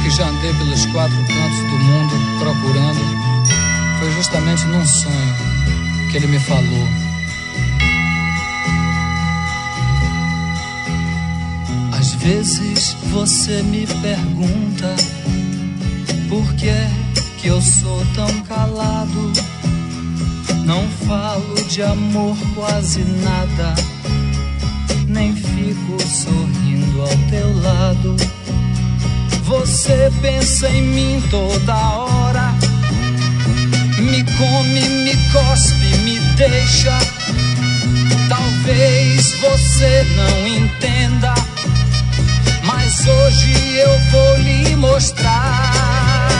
que já andei pelos 4 cantos do mundo procurando, foi justamente num sonho que ele me falou. Às vezes você me pergunta por que eu sou tão calado. Não falo de amor quase nada, nem fico sorrindo ao teu lado. Você pensa em mim toda hora, me come, me cospe, me deixa. Talvez você não entenda, mas hoje eu vou lhe mostrar.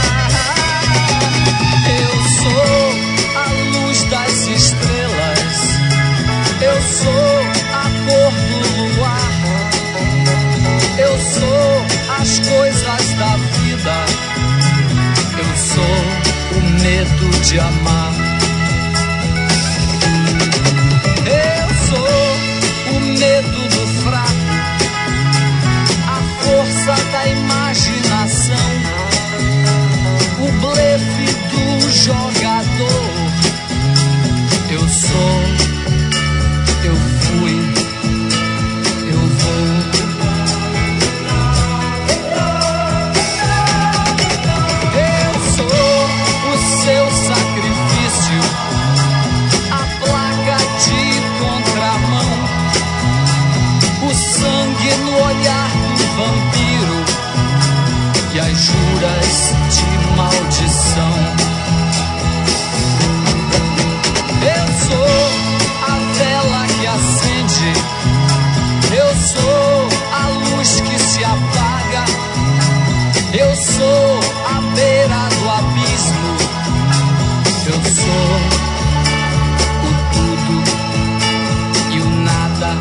Eu sou a luz das estrelas, eu sou a cor do luar, eu sou as coisas da vida, eu sou o medo de amar. Eu sou o medo do fraco, a força da imaginação, o blefe do jogador. Eu sou, eu fui, eu vou. Eu sou o seu sacrifício, a placa de contramão, o sangue no olhar do vampiro e as juras de maldição. Eu sou a vela que acende, eu sou a luz que se apaga, eu sou a beira do abismo, eu sou o tudo e o nada.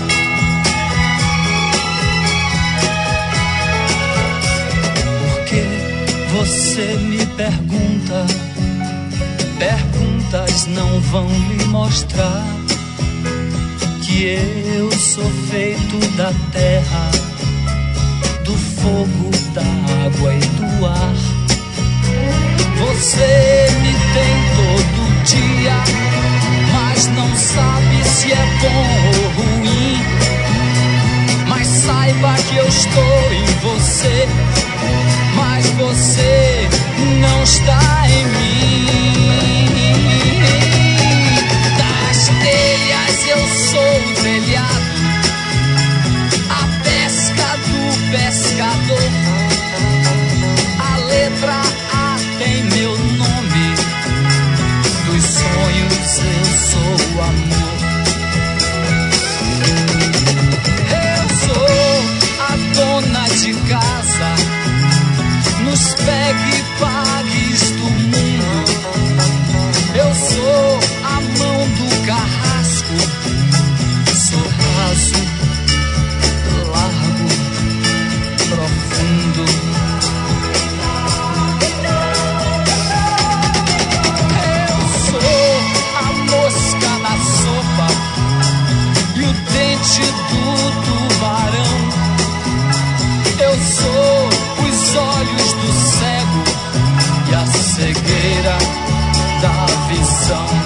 Porque você me pergunta, perguntas não vão lhe mostrar que eu sou feito da terra, do fogo, da água e do ar. Você me tem todo dia, mas não sabe se é bom ou ruim. Mas saiba que eu estou em você, mas você não está em mim. Das telhas eu sou o telhado, a pesca do pescador, a letra A tem meu nome, dos sonhos eu sou o amor. Eu sou a dona de casa, nos pegue e pagues do mundo. Eu sou a mão do carrasco, sou raso, largo, profundo. Eu sou a mosca na sopa e o dente do tubarão. Eu sou os olhos do cego e a cegueira da visão.